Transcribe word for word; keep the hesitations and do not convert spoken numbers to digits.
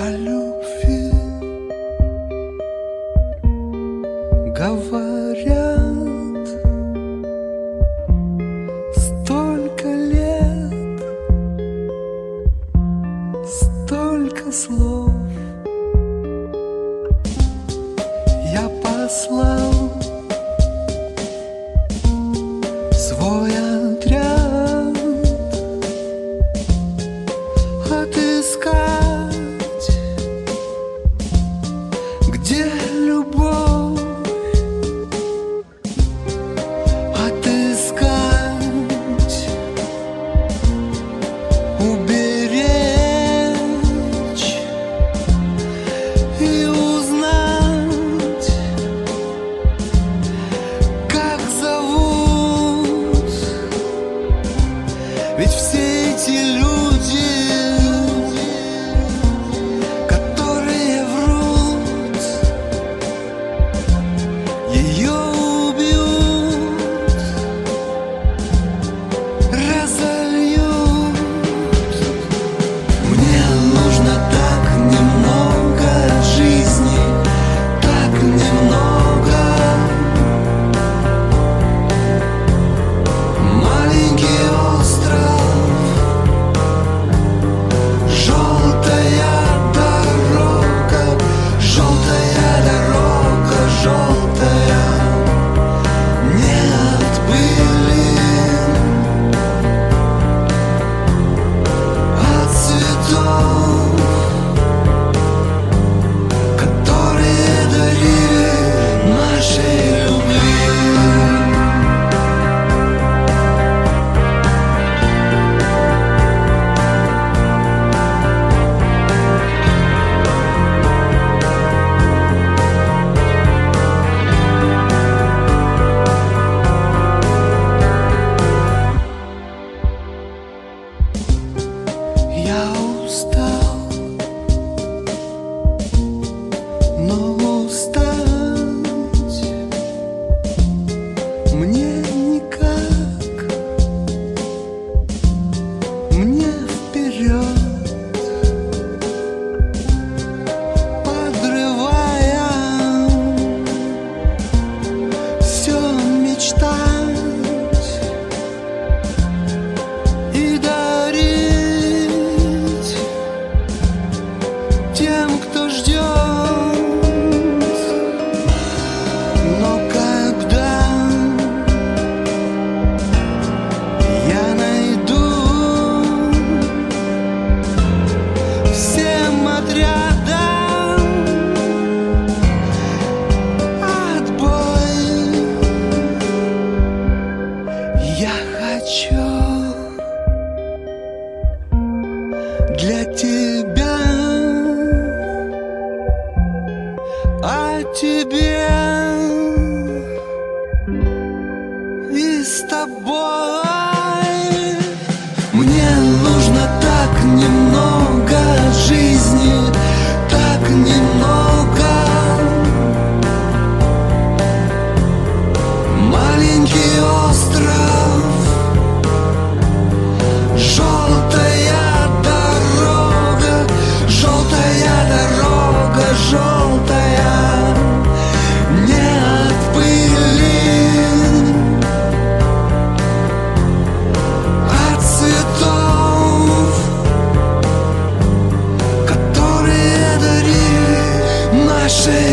О любви говорят столько лет, столько слов. Я послал свой отряд отыскать, где любовь, отыскать, уберечь и узнать, как зовут. Ведь все эти люди, которые врут, ее убьют, разольют. Мне нужно так немного жизни, так немного. Маленький остров, желтая дорога, желтая дорога, желтая, не от пылин, от цветов, которые дарили нашей любви. Я устал, но устать мне никак, мне вперед, подрывая все мечтать и дарить тем, кто ждет. Но когда я найду всем отрядом отбой, я хочу для тебя, о тебе и с тобой. Мне нужно так немного жизни, так немного. Маленький остров, желтая дорога, желтая дорога, желтая, не от пылин, от цветов, которые дарили нашей